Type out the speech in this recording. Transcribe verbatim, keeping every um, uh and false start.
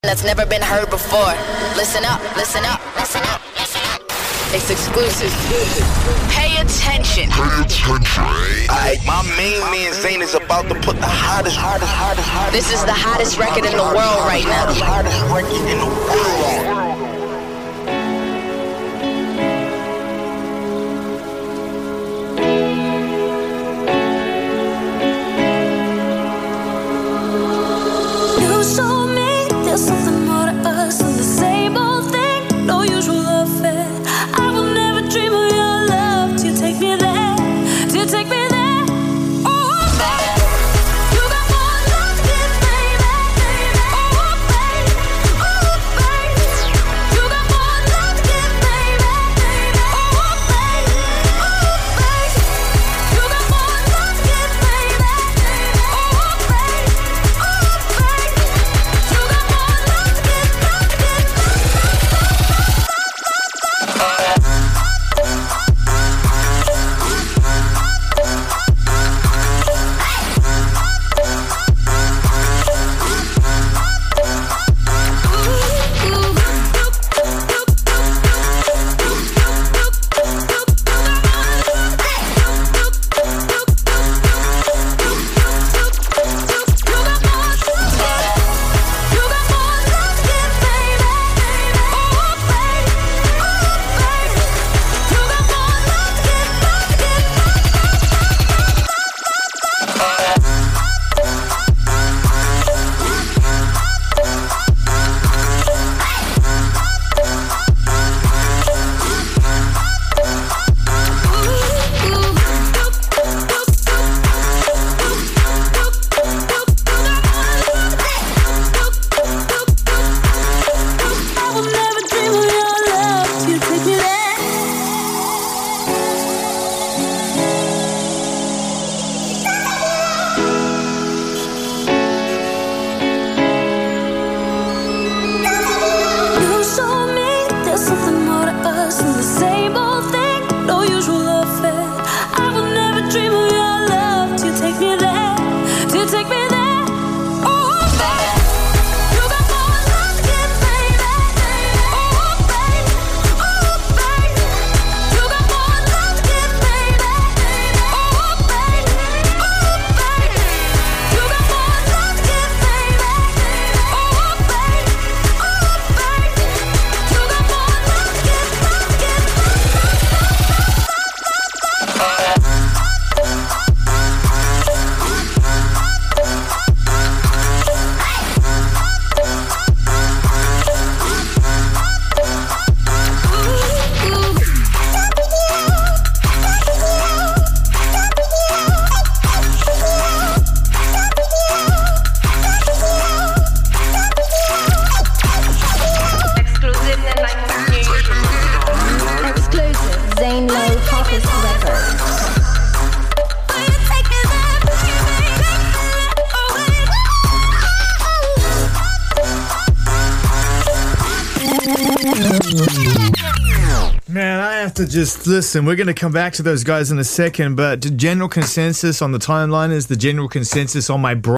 That's never been heard before. Listen up, listen up, listen up, listen up. It's exclusive. Pay attention. Pay attention. Alright, my main man Zane is about to put the hottest, hottest, hottest, hottest. This is the hottest record in the world right now. The hottest record in the world. Man, I have to just listen. We're going to come back to those guys in a second, but the general consensus on the timeline is the general consensus on my bro.